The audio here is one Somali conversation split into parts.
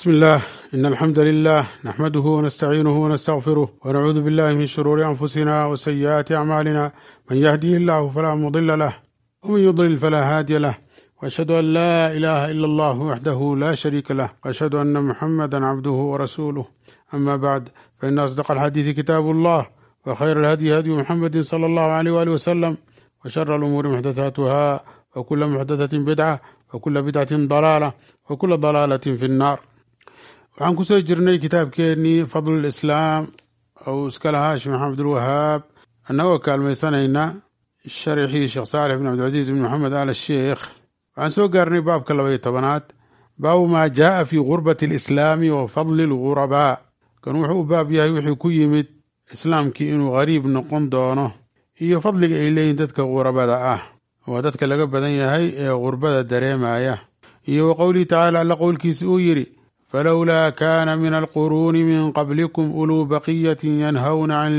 بسم الله إن الحمد لله نحمده ونستعينه ونستغفره ونعوذ بالله من شرور أنفسنا وسيئات أعمالنا من يهديه الله فلا مضل له ومن يضلل فلا هادي له وأشهد أن لا إله إلا الله وحده لا شريك له وأشهد أن محمدا عبده ورسوله أما بعد فإن أصدق الحديث كتاب الله وخير الهدي هدي محمد صلى الله عليه وآله وسلم وشر الأمور محدثاتها وكل محدثة بدعة وكل بدعة ضلالة وكل ضلالة في النار. waxaan ku soo jirnay kitaabkeennii fadlulislaam ou iska lahaa sheekh maxamed abdulwahaab annagoo kaalmaysanayna sharxii sheekh saalix bin cabdilcasiis bin maxamed al sheekh. waxaan soo gaarnay baabka 12aad baabu maa jaaa fii gurbati alislaami wa fadli algurabaa. kan wuxuu u baab yahay wixii ku yimid islaamkii inuu gariib noqon doono iyo fadliga ay leeyihin dadka gurabada ah, waa dadka laga badan yahay ee gurbada dareemaya, iyo wa qowlihi tacaala alla qowlkiisa uu yidhi فلولا كان من القرون من قبلكم أولو بقية ينهون عن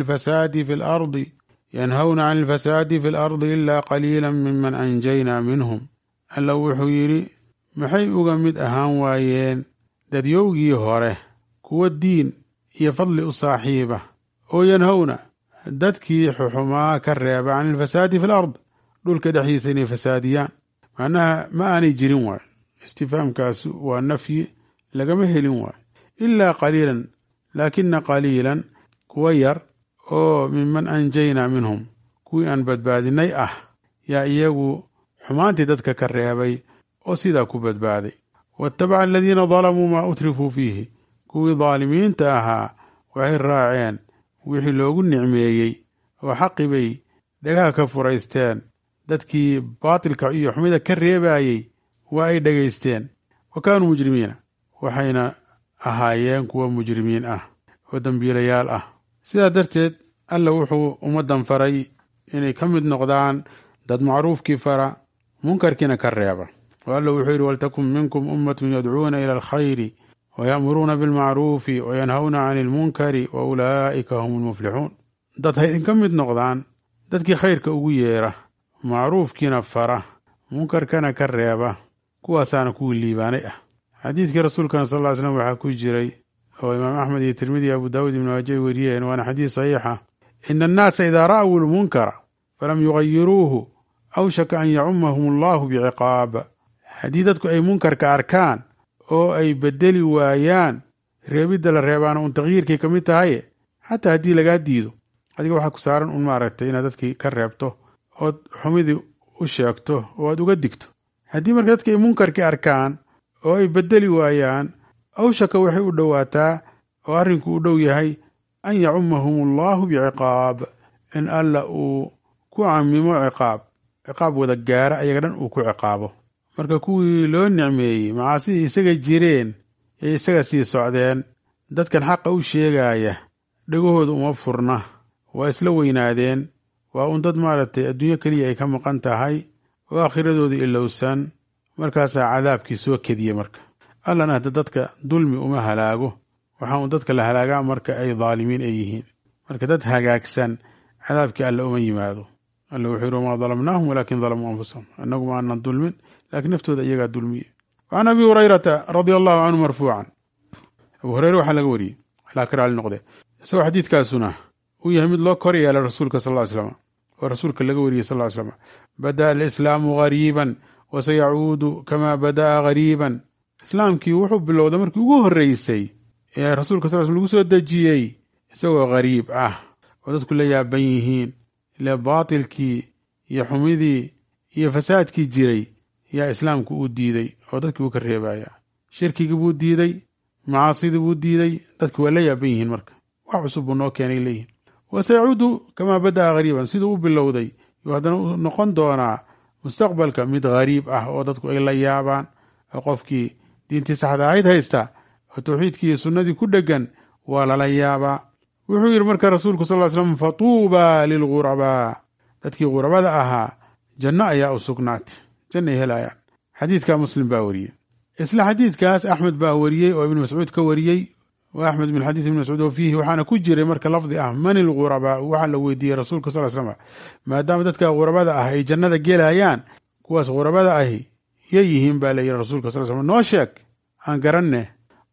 الفساد في الأرض إلا قليلا ممن أنجينا منهم. alla wuxuu yidhi maxay uga mid ahaan waayeen dadyowgii hore kuwa diin iyo fadli u saaxiiba oo yanhowna dadkii xuxumaa ka reeba can ilfasaadi fi lard, dhulka dhexdiisa inay fasaadiyaan. macnaha ma aanay jirin waay, istifaamkaas waa nafyi, lagama helin waayo. ilaa qaliilan, laakina qaliilan kuwa yar oo minman anjaynaa minhum kuwii aan badbaadinay ah yaa iyagu xumaantii dadka ka reebay oo sidaa ku badbaaday. waatabaca aladiina dalamuu maa utrifuu fiihi, kuwii daalimiinta ahaa waxay raaceen wixii loogu nicmeeyey oo xaqi bay dhagaha ka furaysteen. dadkii baatilka iyo xumida ka reebayey waa ay dhagaysteen. wa kaanuu mujrimiina, waxayna ahaayeen kuwa mujrimiin ah oo dembiilayaal ah. sidaa darteed alla wuxuu ummaddan faray inay ka mid noqdaan dad macruufkii fara, munkarkiina ka reeba. oo alla wuxuu yidhi waltakun minkum ummatun yadcuuna ila alkhayri waya'muruuna bilmacruufi wayanhawna cani ilmunkari wa ulaa'ika hum almuflixuun. dad ha idinka mid noqdaan dadkii khayrka ugu yeera, macruufkiina fara, munkarkana ka reeba, kuwaasaana kuwii liibaanay ah. xadiidkii rasuulkana sal ll slam waxaa ku jiray oo imaam axmed iyo tirmidi iyo abu daawud ibnu maaja ay weriyeen, waana xadiis saxiixa: ina annaasa idaa ra'aw lmunkara falam yugayiruuhu awshaka an yacumahum allahu biciqaab. haddii dadku ay munkarka arkaan oo ay bedeli waayaan, reebidda la reebaana un takyiirkay ka mid tahaye, xataa haddii lagaa diido adiga waxaa ku saaran un maaragtay inaad dadkii ka reebto ood xumidii u sheegto oo aad uga digto. haddii marka dadka ay munkarkii arkaan oo ay bedeli waayaan, awshaka waxay u dhowaataa oo arrinku u dhow yahay an yacumahum allahu biciqaab, in alla uu ku camimo ciqaab wada gaara ayaga dhan uu ku ciqaabo. marka kuwii loo nicmeeyey macaasidii isaga jireen ee isaga sii socdeen, dadkan xaqa u sheegaya dhegahooda uma furna, waa isla weynaadeen, waa un dad maaragtay adduunyo keliya ay ka maqan tahay oo aakhiradoodii ilowsan. markaasaa cadaabkii soo kediye. marka allana hadda dadka dulmi uma halaago, waxaa un dadka la halaagaa marka ay daalimiin ay yihiin. marka dad hagaagsan cadaabkii alla uma yimaado. alla wuxuu yidhi wamaa dalamnaahum walaakin dalamuu anfusahum, annagu ma aanan dulmin laakiin naftooda iyagaa dulmiye. wacan abi hurayrata radia allahu canhu marfuucan, abu hureyre waxaa laga wariyey alaa ka raali noqde, isagoo xadiidkaasuna uu yahay mid loo kor yeelay rasuulka sal ll slam, oo rasuulka laga wariyey sal ll slam: bada'a alislaamu gariiban wasayacuudu kamaa bada'a gariiban. islaamkii wuxuu bilowday markii ugu horreysay ee rasuulka sal slam lagu soo dejiyey isagoo gariib ah oo dadku la yaaban yihiin. ile baatilkii iyo xumidii iyo fasaadkii jiray yaa islaamku uu diiday oo dadkii uu ka reebaya. shirkigii buu diiday, macaasidii buu diiday, dadki waa la yaaban yihiin. marka wax cusub buu noo keenay leeyihin. wasayacuudu kamaa bada'a gariiban, siduu u bilowday yuu haddana u noqon doonaa mustaqbalka mid gariib ah oo dadku ay la yaabaan. oo qofkii diintii saxda ahayd haysta oo tawxiidkii iyo sunnadii ku dheggan waa lala yaabaa. wuxuu yidhi marka rasuulku sal ll slam: fatuubaa lilghurabaa, dadkii ghurabada ahaa janno ayaa u sugnaatay, jannay helayaan. xadiidka muslim baa wariyey. isla xadiidkaas axmed baa wariyey oo ibnu mascuud ka wariyey. wa axmed min xadiis ibni mascuud oo fiihi waxaana ku jiray marka lafdi ah man ilghurabaa. waxaa la weydiiyey rasuulka sal slam, maadaama dadka ghurabada ah ay jannada gelayaan, kuwaas ghurabada ahi yay yihiin baa layidhi rasuulka sal slam, noo sheeg aan garanne.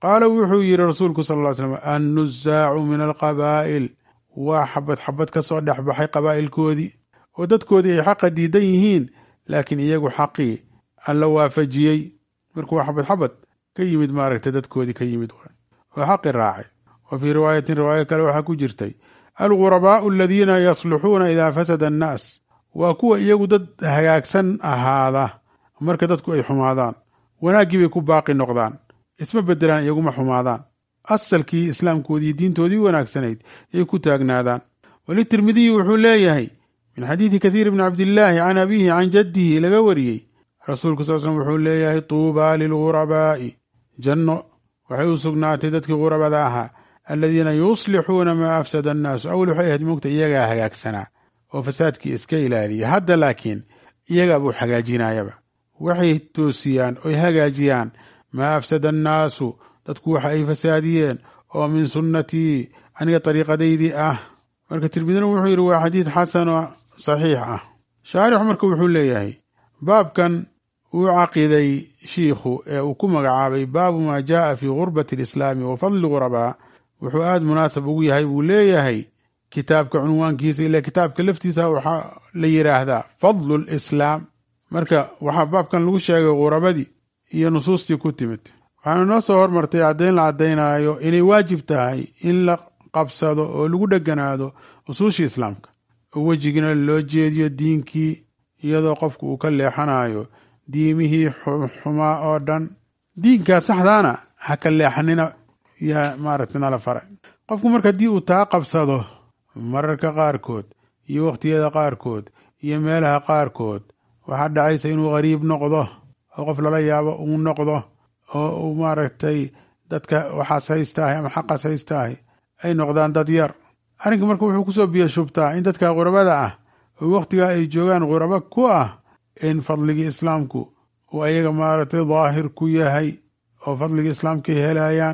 qaala wuxuu yidhi rasuulku sal ll slam annuzaacu min alqabaa'il waa xabad xabad ka soo dhex baxay qabaa'ilkoodii oo dadkoodii ay xaqa diidan yihiin laakiin iyagu xaqii alla waafajiyey markuu waa xabad xabad ka yimid maaragtay dadkoodii ka yimid oo xaqi raacay. wa fii riwaayatin riwaayo kale waxaa ku jirtay algurabaa'u aladiina yasluxuuna idaa fasada annaas waa kuwa iyagu dad hagaagsan ahaada marka dadku ay xumaadaan, wanaaggii bay ku baaqi noqdaan, isma beddelaan, iyaguma xumaadaan, asalkii islaamkoodii diintoodii wanaagsanayd ay ku taagnaadaan. walitirmidiyi wuxuu leeyahay min xadiidi kathiir bni cabdillaahi can abiihi can jaddihi laga wariyey rasuulku sal slm wuxuu leeyahay tuubaa lilgurabaa'i janno waxay u sugnaatay dadkii gurabada ahaa aladiina yuslixuuna maa afsada annaasu. awal waxay ahayd moogta iyagaa hagaagsanaa oo fasaadkii iska ilaaliya, hadda laakiin iyagaa buu hagaajinayaba, waxay toosiyaan oy hagaajiyaan maa afsada annaasu dadku waxa ay fasaadiyeen oo min sunnatii aniga dariiqadaydii ah. marka tirmidina wuxuu yidhi waa xadiid xasan oo saxiix ah. shaarixu marka wuxuu leeyahay baabkan uu caqiday shiikhu ee uu ku magacaabay baabu maa jaaa fii gurbati alislaami wa fadli gurabaa wuxuu aad munaasab ugu yahay buu leeyahay kitaabka cunwaankiisa, ilaa kitaabka laftiisa waxaa la yidhaahdaa fadlu lislaam. marka waxaa baabkan lagu sheegay gurabadii iyo nusuustii ku timid. waxaanu noo soo hormartay caddayn la caddaynaayo inay waajib tahay in la qabsado oo lagu dheganaado usuushii islaamka oo wejigina loo jeediyo diinkii iyadoo qofku uu ka leexanayo diimihii xumaa oo dhan. diinkaa saxdaana ha ka leexanina yaa maaragtay nala faray. qofku marka haddii uu taa qabsado mararka qaarkood iyo wakhtiyada qaarkood iyo meelaha qaarkood waxaa dhacaysa inuu gariib noqdo oo qof lala yaabo uu noqdo oo uu maaragtay dadka waxaas haystaahay ama xaqaas haystaahay ay noqdaan dad yar. arrinka marka wuxuu kusoo biyo shubtaa in dadka qurabada ah oo wakhtigaa ay joogaan qurabo ku ah in fadligii islaamku uu ayaga maaragtay daahir ku yahay oo fadligii islaamkay helayaan.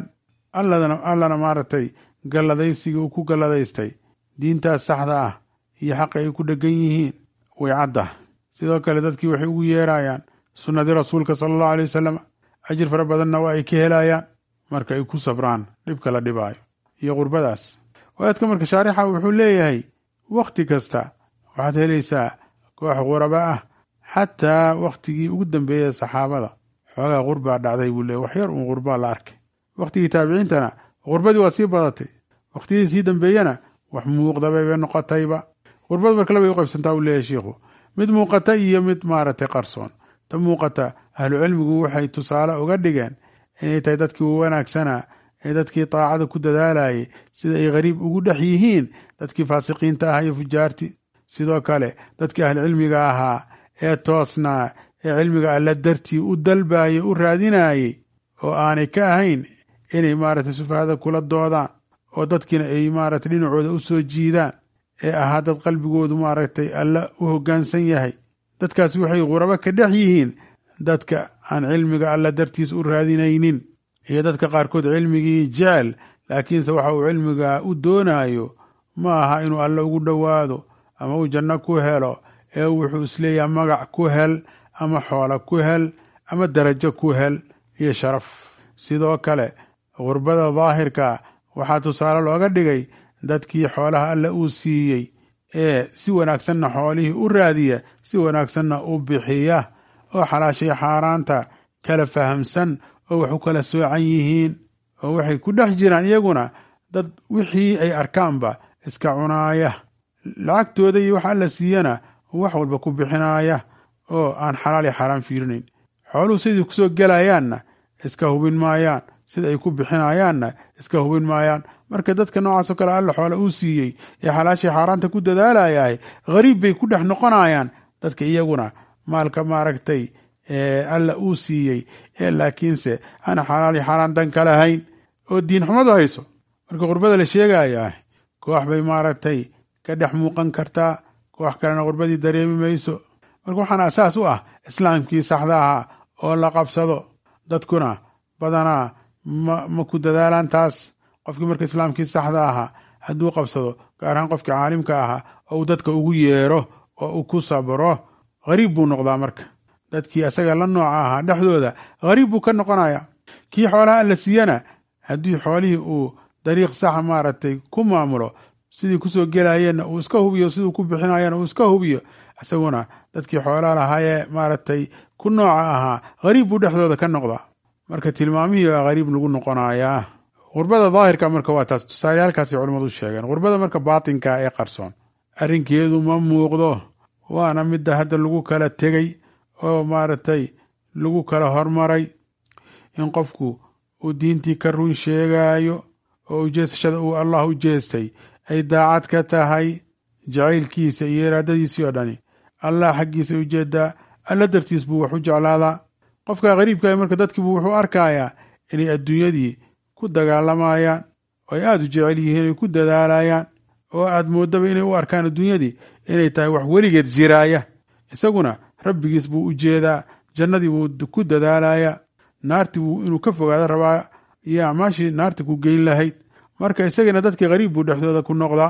allana maaragtay galladaysigii uu ku galladaystay diintaas saxda ah iyo xaqa ay ku dheggan yihiin way caddah. sidoo kale dadkii waxay ugu yeerayaan sunnadii rasuulka sala allahu alay wasalam, ajir fara badanna waa ay ka helayaan marka ay ku sabraan dhibka la dhibaayo iyo qurbadaas. waaadka marka shaarixa wuxuu leeyahay wakhti kasta waxaad helaysaa koox quraba ah. xataa wakhtigii ugu dambeeyey saxaabada xoogaa qurbaa dhacday buu leeyahy, wax yar uun qurbaa la arkay. wakhtigii taabiciintana qurbadii waa sii badatay, wakhtiyadii sii dambeeyena wax muuqdabay bay noqotayba. qurbadu marka labay u qaybsantaa uu leeyahay shiikhu, mid muuqata iyo mid maaragtay qarsoon. ta muuqata ahlucilmigu waxay tusaale uga dhigeen inay tahay dadkii u wanaagsanaa ee dadkii taacada ku dadaalayay sida ay gariib ugu dhex yihiin dadkii faasiqiinta ah iyo fujaarti. sidoo kale dadkii ahlucilmiga ahaa ee toosnaa ee cilmiga alla dartii u dalbayey u raadinayey oo aanay ka ahayn inay maaragtay sufahada kula doodaan oo dadkiina ay maaragtay dhinacooda u soo jiidaan ee ahaa dad qalbigoodu maaragtay alla u hoggaansan yahay. dadkaasi waxay qurabo ka dhex yihiin dadka aan cilmiga alla dartiis u raadinaynin iyo dadka qaarkood cilmigii jecel laakiinse waxa uu cilmiga u doonayo ma aha inuu alla ugu dhowaado ama uu janno ku helo, ee wuxuu isleeyahay magac ku hel ama xoolo ku hel ama darajo ku hel iyo sharaf. sidoo kale qurbada daahirka waxaa tusaale looga dhigay dadkii xoolaha alla uu siiyey ee si wanaagsanna xoolihii u raadiya, si wanaagsanna u bixiya, oo xalaashay xaaraanta kala fahamsan oo wax u kala soocan yihiin, oo waxay ku dhex jiraan iyaguna dad wixii ay arkaanba iska cunaaya, lacagtooda iyo wax alla siiyana wax walba ku bixinaaya oo aan xalaal iyo xaaraan fiirinayn. xooluhu sidii kusoo gelayaanna iska hubin maayaan, sida ay ku bixinayaanna iska hubin maayaan. marka dadka noocaasoo kale alla xoola uu siiyey ee xalaashii xaaraanta ku dadaalayahay gariib bay ku dhex noqonayaan dadka iyaguna maalka maaragtay alla uu siiyey ee laakiinse aan xalaal iyo xaaraan dan ka lahayn oo diin xumadu hayso. marka qurbada la sheegayaa koox bay maaragtay ka dhex muuqan kartaa, koox kalena qurbadii dareemi mayso. marka waxaana asaas u ah islaamkii saxda ahaa oo la qabsado. dadkuna badanaa ma ku dadaalaan taas. qofkii marka islaamkii saxda ahaa hadduu qabsado, gaar ahaan qofkii caalimka ahaa oo uu dadka ugu yeero oo uu ku sabro, gariib buu noqdaa. marka dadkii asaga la nooca ahaa dhexdooda gariib buu ka noqonaya. kii xoolaha alla siiyana haddii xoolihii uu dariiq saxa maaragtay ku maamulo sidii kusoo gelayeenna uu iska hubiyo siduu ku bixinayana uu iska hubiyo isaguna dadkii xoolaa lahaayee maaragtay ku nooca ahaa gariib buu dhexdooda ka noqdaa marka tilmaamihii baa gariib lagu noqonayaa qurbada daahirka marka waa taas tusaaleyaalkaasay culimmadu sheegeen qurbada marka baatinka ee qarsoon arrinkeedu ma muuqdo waana midda hadda lagu kala tegey oo maaragtay lagu kala hormaray in qofku uu diintii ka run sheegaayo oo ujeesashada uu allah u jeestay ay daacad ka tahay jacaylkiisa iyo iraadadiisii oo dhani allah xaggiisa ujeedaa alla dartiis buu wax u jeclaadaa qofka gariibka marka dadkiibu wuxuu arkayaa inay adduunyadii ku dagaalamayaan oo ay aada u jecel yihiin ay ku dadaalayaan oo aad moodaba inay u arkaan adduunyadii inay tahay wax weligeed jiraaya isaguna rabbigiis buu u jeedaa jannadii buu ku dadaalayaa naartii buu inuu ka fogaado rabaa iyo acmaashii naarta ku geyn lahayd marka isagana dadkii gariib buu dhexdooda ku noqdaa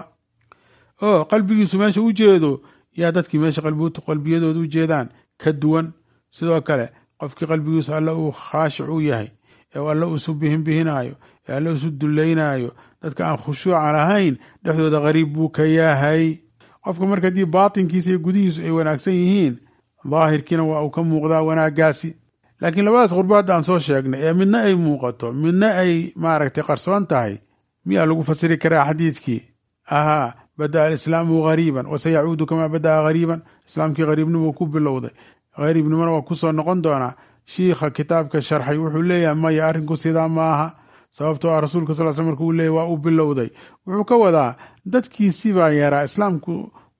oo qalbigiisu meesha u jeedo yaa dadkii meesha qalbiyadooda u jeedaan ka duwan sidoo kale qofkii qalbigiisu alla uu khaashic u yahay ee alla isu bihinbihinayo ee alla isu dullaynaayo dadka aan khushuuca lahayn dhexdooda gariib buu ka yahay qofka marka haddii baatinkiisa iyo gudihiisu ay wanaagsan yihiin daahirkiina waa uu ka muuqdaa wanaaggaasi laakiin labadaas qurbo hadda aan soo sheegnay ee midna ay muuqato midna ay maaragtay qarsoon tahay miyaa lagu fasiri karaa xadiidkii ahaa bada'a alislaamu gariiban wasayacuudu kamaa bada'a gariiban islaamkii gariibnimuu ku bilowday gariibnimona waa ku soo noqon doonaa shiikha kitaabka sharxay wuxuu leeyahay maya arrinku sidaa ma aha sababtoo ah rasuulka sal sl marka uu leeyahy waa u bilowday wuxuu ka wadaa dadkiisii baa yaraa islaamku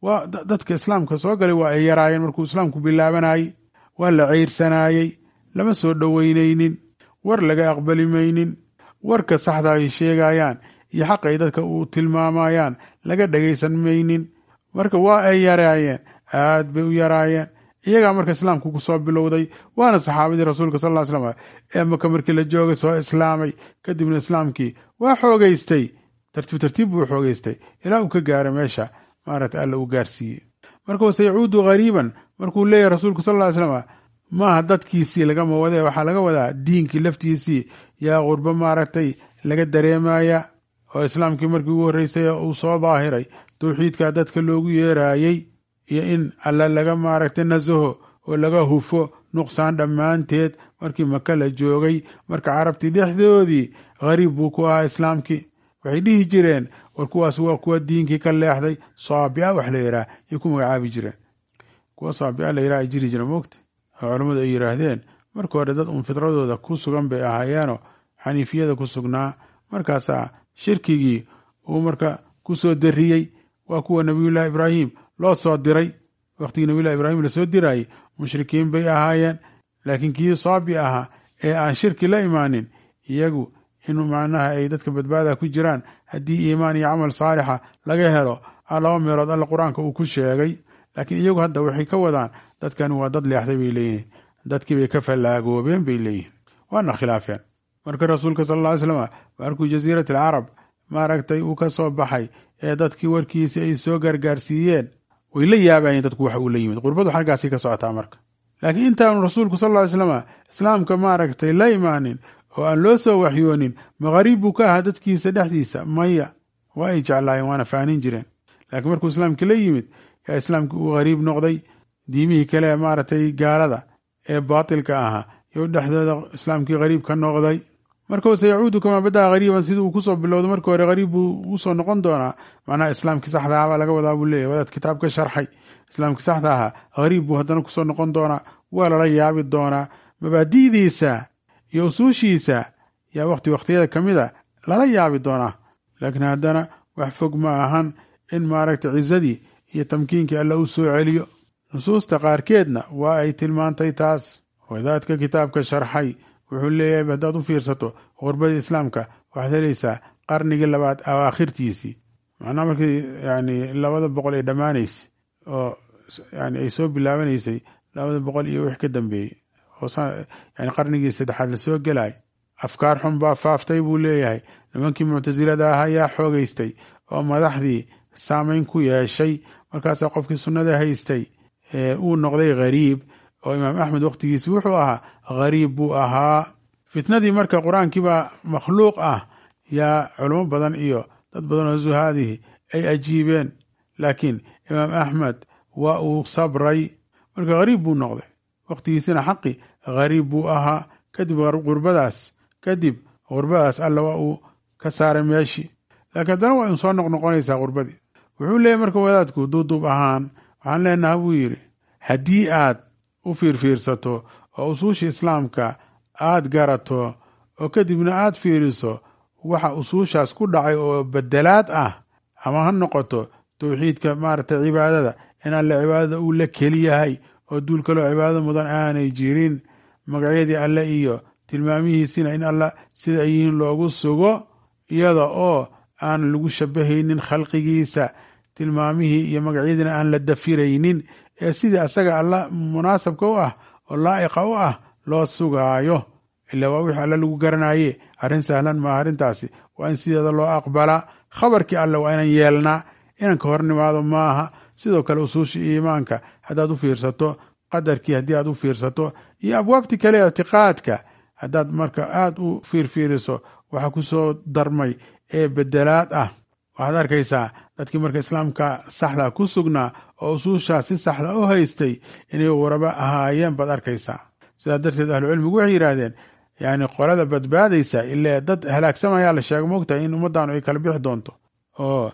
dadka islaamka soo galay waa ay yaraayeen markuu islaamku bilaabanayey waa la ceyrsanaayey lama soo dhoweynaynin war laga aqbali maynin warka saxda ay sheegayaan iyo xaq ay dadka u tilmaamayaan laga dhagaysan maynin marka waa ay yaraayeen aad bay u yaraayeen iyagaa marka islaamku ku soo bilowday waana saxaabadii rasuulka sal slam ee maka markii la joogay soo islaamay kadibna islaamkii waa xoogaystay tartiib buu xoogaystay ilaa uu ka gaaro meesha maaragta alla uu gaarsiiyey marka wasayacuudu gariiban markuu leeyahay rasuulku sal ly slam maaha dadkiisii lagama wade waxaa laga wadaa diinkii laftiisii yaa qurbo maaragtay laga dareemaya oo islaamkii markii ugu horreysay uu soo daahiray tawxiidka dadka loogu yeeraayey iyo in alla laga maaragtay nasaho oo laga hufo nuqsaan dhammaanteed markii maka la joogay marka carabtii dhexdoodii gariib buu ku ahaa islaamkii waxay dhihi jireen war kuwaas waa kuwa diinkii ka leexday saabi'a wax la yidhaah ay ku magacaabi jireen kuwa saabi'a la yidhaah ay jiri jireen moogta oo culammadu ay yidhaahdeen marka hore dad fitradooda ku sugan bay ahaayeenoo xaniifiyada ku sugnaa markaasaa shirkigii uu marka ku soo darriyey waa kuwa nebiyullaahi ibraahim loo soo diray wakhtigii nebiyullahi ibraahim lasoo dirayey mushrikiin bay ahaayeen laakiin kii saabi ahaa ee aan shirki la imaanin iyagu inuu macnaha ay dadka badbaada ku jiraan haddii iimaan iyo camal saalixa laga helo laba meelood alla qur-aanka uu ku sheegay laakiin iyagu hadda waxay ka wadaan dadkani waa dad leexday bay leeyihiin dadkii bay ka fallaagoobeen bay leeyihiin waana khilaafeen marka rasuulka sal alla ly slam markuu jasiirat alcarab maaragtay uu ka soo baxay ee dadkii warkiisii ay soo gargaarsiiyeen way la yaabayeen dadku waxa uu la yimid qurbadu xaggaasii ka socotaa marka laakiin intaanu rasuulku sal ly slam islaamka maaragtay la imaanin oo aan loo soo waxyoonin maqariib buu ka ahaa dadkiisa dhexdiisa maya waa ay jeclaayeen waana faanin jireen laakiin markuu islaamkii la yimid yaa islaamkii uu gariib noqday diimihii kale maaragtay gaalada ee baatilka ahaa iyo dhexdooda islaamkii gariib ka noqday marka sayacuudu kamaa bada'a gariiban sidii uu kusoo bilowday markii hore gariib buu usoo noqon doonaa macnaha islaamkii saxda ahaa baa laga wadaa buu leeyahy wadaad kitaabka sharxay islaamkii saxda ahaa gariib buu haddana kusoo noqon doonaa waa lala yaabi doonaa mabaadi'diisa iyo usuushiisa yaa wakhtiyada ka mida lala yaabi doonaa laakiin haddana wax fog ma ahan in maaragtay cizadii iyo tamkiinkii alla u soo celiyo nusuusta qaarkeedna waa ay tilmaantay taas wadaadka kitaabka sharxay wuxuu leeyahay haddaad u fiirsato qurbadii islaamka waxaad helaysaa qarnigii labaad awaakhirtiisii macnaha markii yani 200 ay dhammaanaysay oo yani ay soo bilaabanaysay 200 iyo wix ka dambeeyey oo yani qarnigii saddexaad la soo gelay afkaar xun baa faaftay buu leeyahay nimankii muctasilada ah ayaa xoogaystay oo madaxdii saamayn ku yeeshay markaasaa qofkii sunnada haystay uu noqday gariib oo imaam axmed wakhtigiisi wuxuu ahaa gariib buu ahaa fitnadii marka qur-aankii baa makhluuq ah yaa culamo badan iyo dad badan oo zuhaadihi ay ajiibeen, laakiin imaam axmed waa uu sabray. marka gariib buu noqday, wakhtigiisina xaqi gariib buu ahaa. kadib gurbadaas alla waa uu ka saaray meeshii, laakiin haddana waa in soo noqnoqonaysaa gurbadii. wuxuu leeyahy marka wadaadku duuduub ahaan waxaan leenaha buu yidhi, haddii aad u fiirfiirsato oo usuusha islaamka aad garato oo kadibna aad fiiriso waxa usuushaas ku dhacay oo bedelaad ah, ama ha noqoto tawxiidka maaragtay cibaadada in alle cibaadada uu la keli yahay oo duul kaloo cibaadada mudan aanay jirin, magacyadii alle iyo tilmaamihiisina in alla sida ay yihiin loogu sugo iyada oo aan lagu shabahaynin khalqigiisa, tilmaamihii iyo magacyadiina aan la dafiraynin, ee sidii asaga alla munaasabka u ah oo laa'iqa u ah loo sugaayo. ilaa waa wixii alle lagu garanaye, arrin sahlan maaha arrintaasi, waa in sideeda loo aqbalaa. khabarkii alle waa inaan yeelnaa, inaan ka hor nimaado maaha. sidoo kale usuusha iimaanka haddaad u fiirsato, qadarkii haddii aad u fiirsato, iyo abwaabtii kale ictiqaadka haddaad marka aad u fiirfiiriso waxa ku soo darmay ee bedelaad ah, waxaad arkaysaa dadkii marka islaamka saxda ku sugnaa oo usuushaa si saxda u haystay inay waraba ahaayeen baad arkaysaa. sidaa darteed ahlucilmigu waxay yidhaahdeen yani qolada badbaadaysa ile dad halaagsamayaa la sheego moogtahay in ummaddaanu ay kala bixi doonto oo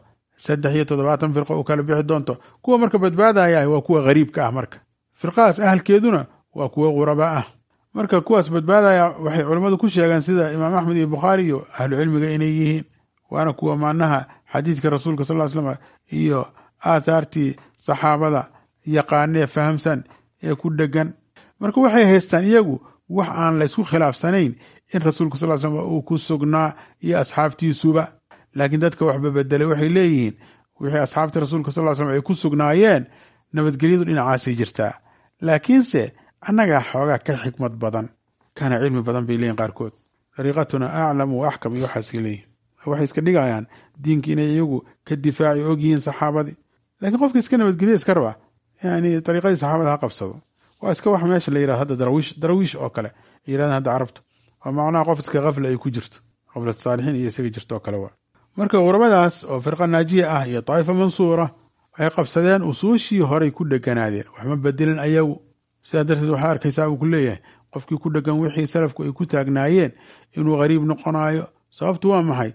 73 firqo u kala bixi doonto. kuwa marka badbaadaya waa kuwa gariibka ah, marka firqadaas ahalkeeduna waa kuwa quraba ah. marka kuwaas badbaadaya waxay culammadu ku sheegaan sida imaam axmed iyo bukhaari iyo ahlucilmiga inay yihiin, waana kuwa macnaha xadiidka rasuulka sal slam iyo aathaartii saxaabada yaqaanee fahamsan ee ku dhegan. marka waxay haystaan iyagu wax aan la isku khilaafsanayn in rasuulka sal slam uu ku sugnaa iyo asxaabtiisuba. laakiin dadka waxba bedelay waxay leeyihiin wixii asxaabtii rasuulka sal slam ay ku sugnaayeen nabadgelyadu dhinacaasay jirtaa, laakiinse annagaa xoogaa ka xikmad badan kana cilmi badan bay leeyihin qaarkood. dariiqatuna aclamu wa axkam iyo waxaasay leeyihin, waxay iska dhigayaan diinka inay iyagu ka difaaci og yihiin saxaabadii. laakiin qofka iska nabadgelya iska raba yani dariiqadii saxaabada ha qabsado. waa iska wax meesha la yirahdo hadda darawiish oo kale yirahdaan hadda carabtu, waa macnaha qof iska kafla ay ku jirto, kaflat saalixiin iyo isaga jirto oo kale waa. marka qurbadaas oo firqa naajiya ah iyo daa'ifa mansuura waxay qabsadeen usuushii horay ku dheganaadeen, waxma bedelin ayagu. sidaa darteed waxaa arkaysaa uu ku leeyahay qofkii ku dhegan wixii salafku ay ku taagnaayeen inuu gariib noqonayo. sababtu waa maxay?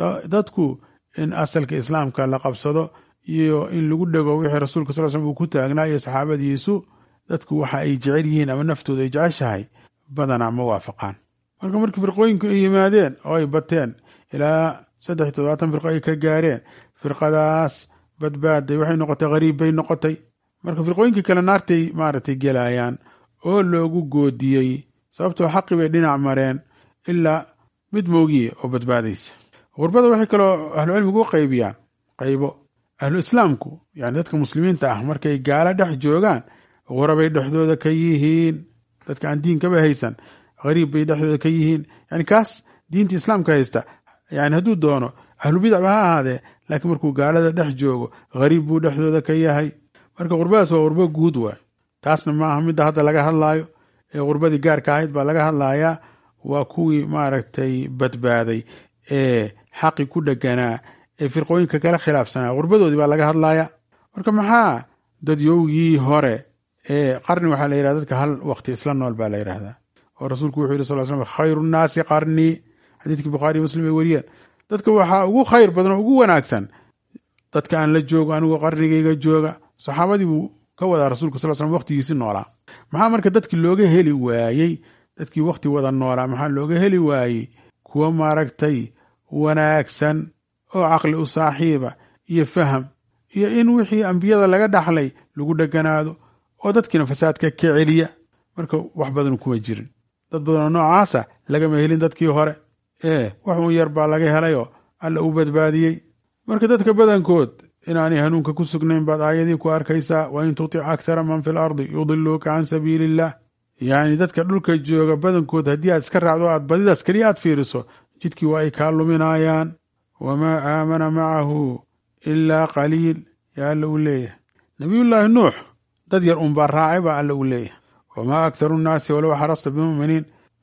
dadku in asalka islaamka la qabsado iyo in lagu dhego wixii rasuulka sal slam uu ku taagnaa iyo saxaabadiisu, dadku waxa ay jecel yihiin ama naftooda ay jeceshahay badanaa ma waafaqaan. markii firqooyinku ay yimaadeen oo ay bateen ilaa 73 firqo ay ka gaareen, firqadaas badbaaday waxay noqotay gariib bay noqotay. marka firqooyinkii kale naartay maaragtay gelayaan oo loogu goodiyey, sababtoo xaqi bay dhinac mareen ilaa mid moogiye oo badbaadaysa. gurbada waxay kaloo ahlucilmigu u qaybiyaan qaybo. ahlu islaamku yani dadka muslimiinta ah markay gaala dhex joogaan qurabay dhexdooda ka yihiin, dadka aan diinkaba haysan gariib bay dhexdooda ka yihiin. yani kaas diinta islaamka haysta yani hadduu doono ahlubidacba ha ahaadee, laakiin markuu gaalada dhex joogo gariib buu dhexdooda ka yahay. marka qurbadaas waa qurbo guud waay, taasna maaha midda hadda laga hadlaayo ee qurbadii gaarka ahayd baa laga hadlayaa. waa kuwii maaragtay badbaaday ee xaqi ku dheganaa ee firqooyinka kala khilaafsanaa, qurbadoodii baa laga hadlaya. marka maxaa dadyowgii hore ee qarni waxaa la yidhahda dadka hal waqti isla nool baa la yidhahdaa, oo rasuulku wuxuu yidhi sal slam khayru nnaasi qarnii, xadiidkii bukhaari muslim ay wariyeen. dadka waxaa ugu khayr badan oo ugu wanaagsan dadka aan la joogo anigoo qarnigayga jooga. saxaabadii buu ka wadaa rasuulka sal slam waqtigiisi noolaa. maxaa marka dadkii looga heli waayey, dadkii waqti wada noolaa maxaa looga heli waayey kuwa maaragtay wanaagsan oo caqli u saaxiiba iyo faham iyo in wixii ambiyada laga dhaxlay lagu dheganaado oo dadkiina fasaadka ka celiya. marka wax badan kuma jirin, dad badanoo noocaasa lagama helin dadkii hore, wax un yar baa laga helayoo alla uu badbaadiyey. marka dadka badankood inaanay hanuunka ku sugnayn baad aayadii ku arkaysaa. wa in tutic akthara man fi lardi yudiluuka can sabiili illah, yani dadka dhulka jooga badankood haddii aad iska raacdo aad badidaas keliya aad fiiriso, jidkii waa ay kaa luminayaan. wamaa aamana macahu ilaa qaliil yaa alla uu leeyahay. nabiyullaahi nuux dad yar unbaa raacay baa alla uu leeyahay. wamaa aktharu nnaasi walow xarasta bimuminiin,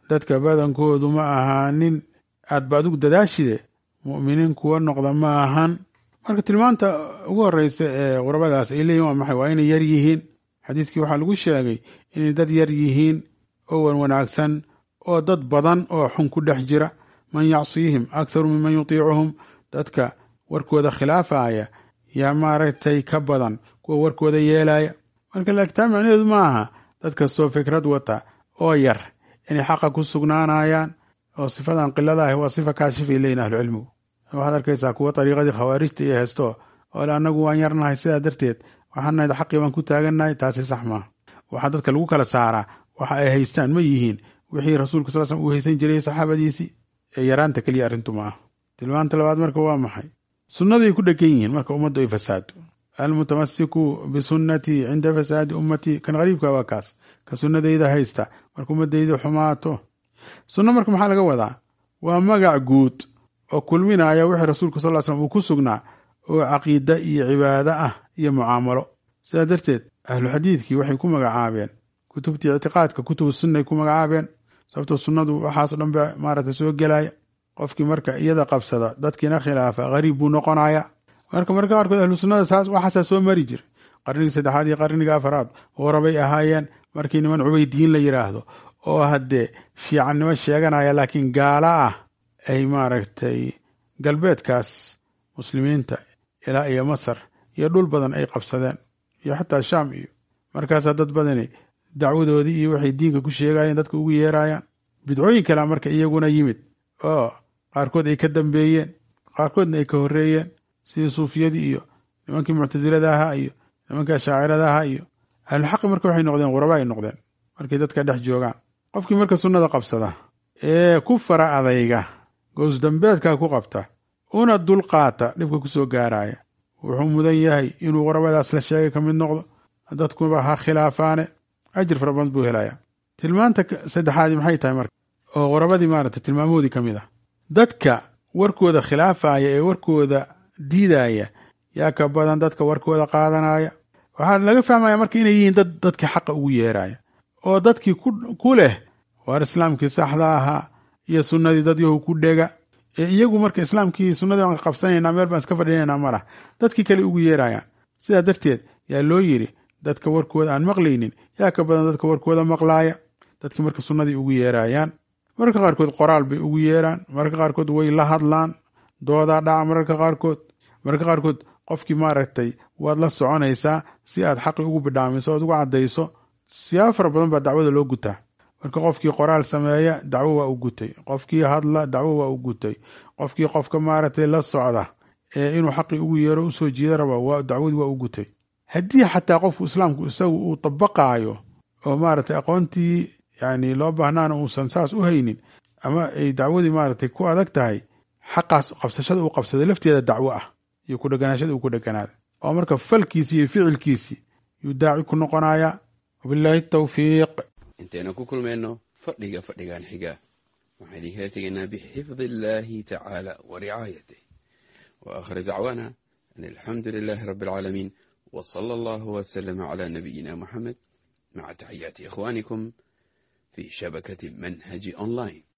dadka badankoodu ma ahaanin aad ba adigu dadaashide mu'miniin kuwa noqda ma ahan. marka tilmaanta ugu horeysa ee qurabadaas ay leeyihin waa maxay? waa inay yar yihiin. xadiidkii waxaa lagu sheegay inay dad yar yihiin oo wanaagsan oo dad badan oo xun ku dhex jira. man yacsiihim akharu minman yutiicuhum, dadka warkooda khilaafaya yaa maaragtay ka badan kuwa warkooda yeelaya. marka laagtaa macnaheedu ma aha dad kastoo fikrad wata oo yar inay xaqa ku sugnaanayaan, oo sifadan qilada ahi waa sifa kaashifay leeyihin ahlucilmigu. waxaad arkaysaa kuwa dariiqadii khawaarijta iyo heesto oo le annagu waan yarnahay sidaa darteed waxaan nahay xaqii baan ku taagannahay. taasi sax maaha. waxaa dadka lagu kala saaraa waxa ay haystaan ma yihiin wixii rasuulka sal uu haysan jiray saxaabadiisii ee yaraanta keliya arrintu ma aha. tilmaanta labaad marka waa maxay? sunnaday ku dhegan yihiin marka ummaddu ay fasaado. almutamasiku bisunnatii cinda fasaadi ummatii, kan qariibka waa kaas, ka sunnadayda haysta marka ummadayda xumaato. sunno marka maxaa laga wadaa? waa magac guud oo kulminaya wixii rasuulka sal slam uu ku sugnaa oo caqiida iyo cibaado ah iyo mucaamalo. sidaa darteed ahlu xadiidkii waxay ku magacaabeen kutubtii ictiqaadka kutubu sunnay ku magacaabeen, sababtoo sunnadu waxaaso dhan ba maaragtay soo gelaya. qofkii marka iyada qabsada dadkiina khilaafa qariib buu noqonaya. marka qaarkood ahlu sunnada waxaasaa soo mari jira. qarnigii saddexaad iyo qarnigii afaraad horabay ahaayeen markii niman cubaydiyiin la yidhaahdo oo haddee shiicanimo sheeganaya laakiin gaala ah ay maaragtay galbeedkaas muslimiinta ilaa iyo masar iyo dhul badan ay qabsadeen iyo xataa shaam iyo markaasaa dad badani dacwadoodii iyo waxay diinka ku sheegayeen dadka ugu yeerayaan. bidcooyin kalea marka iyaguna yimid oo qaarkood ay ka dambeeyeen qaarkoodna ay ka horreeyeen, sidii suufiyadii iyo nimankii muctasilada ahaa iyo nimankii ashaacirada ahaa iyo ahlulxaqi marka waxay noqdeen quraba ay noqdeen markay dadka dhex joogaan. qofkii marka sunnada qabsada ee ku fara adayga goosdambeedkaa ku qabta una dulqaata dhibka ku soo gaaraya wuxuu mudan yahay inuu qurabadaas la sheegay ka mid noqdo. dadkuba ha khilaafaane ajir fara badan buu helayaa. tilmaanta saddexaadii maxay tahay marka oo qurabadii maaragtay tilmaamoodii ka mid ah? dadka warkooda khilaafaya ee warkooda diidaya yaa ka badan dadka warkooda qaadanaya. waxaa laga fahmaya marka inay yihiin dadkii xaqa ugu yeeraya oo dadkii ku leh waar islaamkii saxda ahaa iyo sunnadii dad yahu ku dhega ee iyagu marka islaamkii sunnadii baan qabsanaynaa meel baan iska fadhinaynaa malah dadkii kale ugu yeerayaan. sidaa darteed yaa loo yidhi dadka warkooda aan maqlaynin yaa ka badan dadka warkooda maqlaaya. dadkii marka sunnadii ugu yeerayaan. mararka qaarkood qoraal bay ugu yeeraan, mararka qaarkood way la hadlaan, doodaa dhaca mararka qaarkood qofkii maaragtay waad la soconaysaa si aad xaqi ugu bidhaamiso ood ugu caddayso. siyaabo fara badan baa dacwada loo gutaa. marka qofkii qoraal sameeya dacwo waa u gutay, qofkii hadla dacwo waa u gutay, qofkii qofka maaragtay la socda ee inuu xaqi ugu yeero usoo jiida raba dacwadii waa u gutay. haddii xataa qofku islaamku isagu uu dabaqaayo oo maaragtay aqoontii yani loo baahnaana uusan saas u haynin ama ay dacwadii maaragtay ku adag tahay, xaqaas qabsashada uu qabsaday lafteeda dacwo ah iyo ku dheganaashada uu ku dheganaada oo marka falkiisii iyo ficilkiisii yuu daaci ku noqonayaa. wabilaahi tawfiiq. intayna ku kulmayno fadhigan xiga waxaan idinkaga tegaynaa bixifdi illaahi tacaala wa ricaayatih wa aakhir dacwaana an alxamdu lilaahi rabbi alcaalamiin wa sala allahu wasalama calaa nabiyina muxamed maca taxiyaati ikhwaanikum fi shabakati manhaji online.